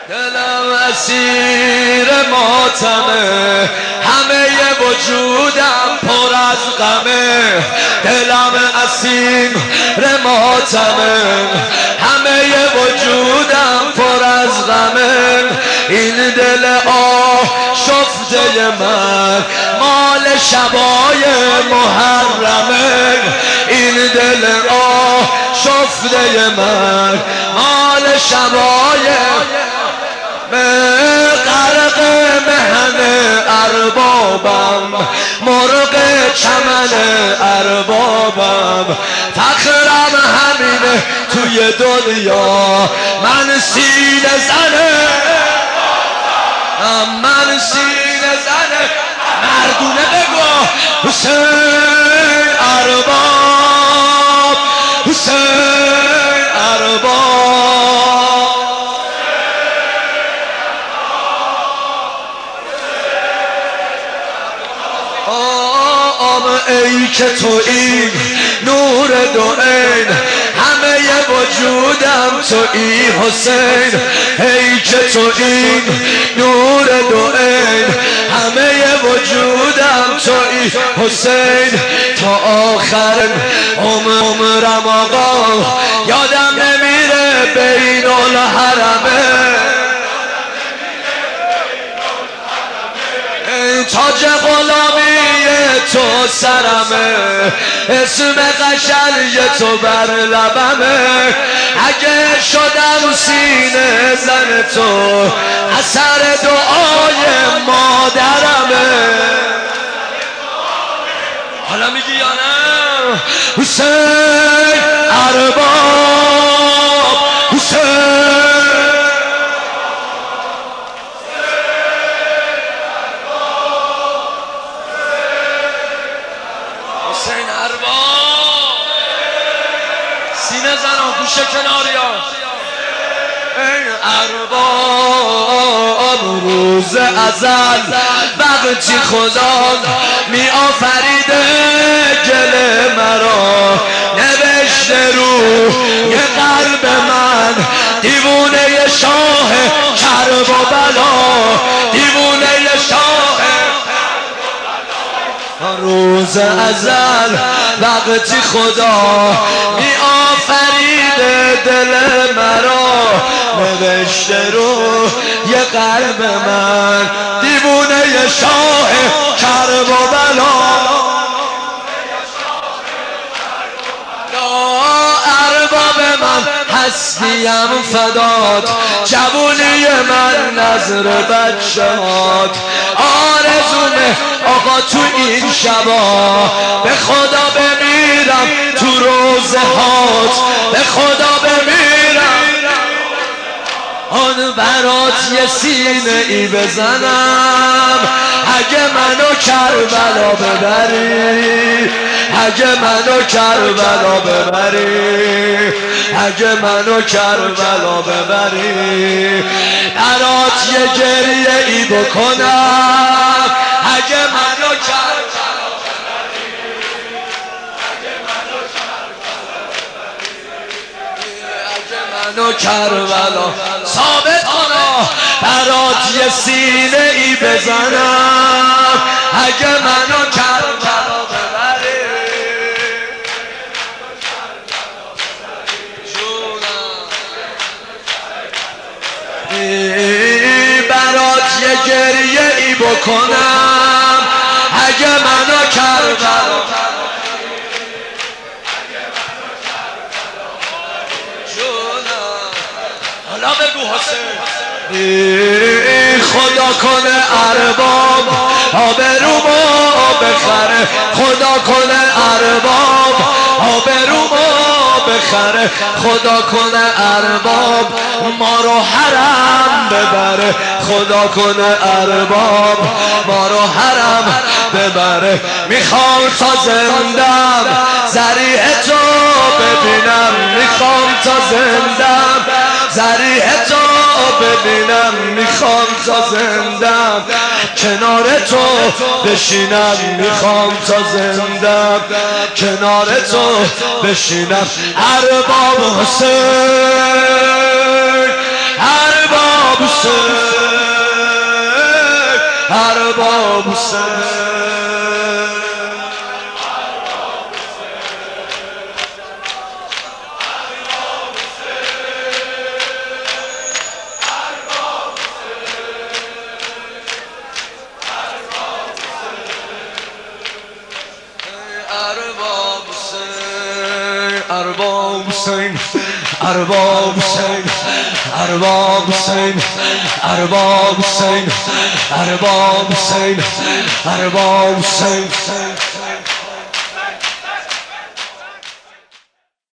دلم اسیر ماتمه، همه وجودم پر از غمه. دلم اسیر ماتمه، همه وجودم پر از غمه. این دل آشفته من مال شبای محرمه. این دل آشفته من مال شبای غرق مهن اربابم، مرغ چمن اربابم. فخرم همینه توی دنیا، من سینه زنه، من سینه زنه. مردونه بگو حسین ارباب، حسین ارباب. ای که تو این نور دو عین، همه وجودم تویی حسین. ای که تو این نور دو عین، همه وجودم تویی حسین. تا آخر عمرم آقا یادم نمیره بین الحرمه. تاج غلامی تو سرمه، اسم قشنگ تو بر لبمه. اگه شدم سینه زن تو، اثر دعای مادرمه. حالا میگی یا نه؟ حسین ارباب، حسین سینه زنم گوشه کناریا. ای ارباب روز ازل وقتی خدا می آفریده گل مرا، نوشته رو یه قلب من دیوونه شاه کرب و بلا، دیوونه شاه. روز ازل وقتی خدا می آفریده دل مرا، نوشته رو یه قلب من دیوونه شاه کرب و بلا. ارباب من هستیم فدات، جوونی من نظر بچهات. آرزومه آقا تو این شبا، به خدا بمیرم تو روزه هات، به خدا بمیرم آن برات یه سینه ای بزنم. اگه منو کربلا ببری، اگه منو کربلا ببری، اگه منو کربلا ببری، برات یه گریه ای بکنم. اگه منو کربلا ببری، اگه منو کربلا ثابت کنم، برات یه سینه ای بزنم. اگه منو کربلا ببری، برات یه گریه ای بکنم. اگه منو کربلا حالا بگو حسین. خدا کنه ارباب آبرومو بخره، خدا کنه ارباب آبرومو بخره، خدا کنه ارباب ما رو حرم ببره، خدا کنه ارباب ما رو حرم ببره. میخوام تا زندم ذریح تو ببینم، میخوام تا زندم ذریح تو ببینم، میخوام تا زندم کنار تو بشینم، میخوام تا زندم کنار تو بشینم. ارباب حسین، ارباب حسین. ارباب حسین ارباب حسین ارباب حسین ارباب حسین ارباب حسین ارباب حسین ارباب حسین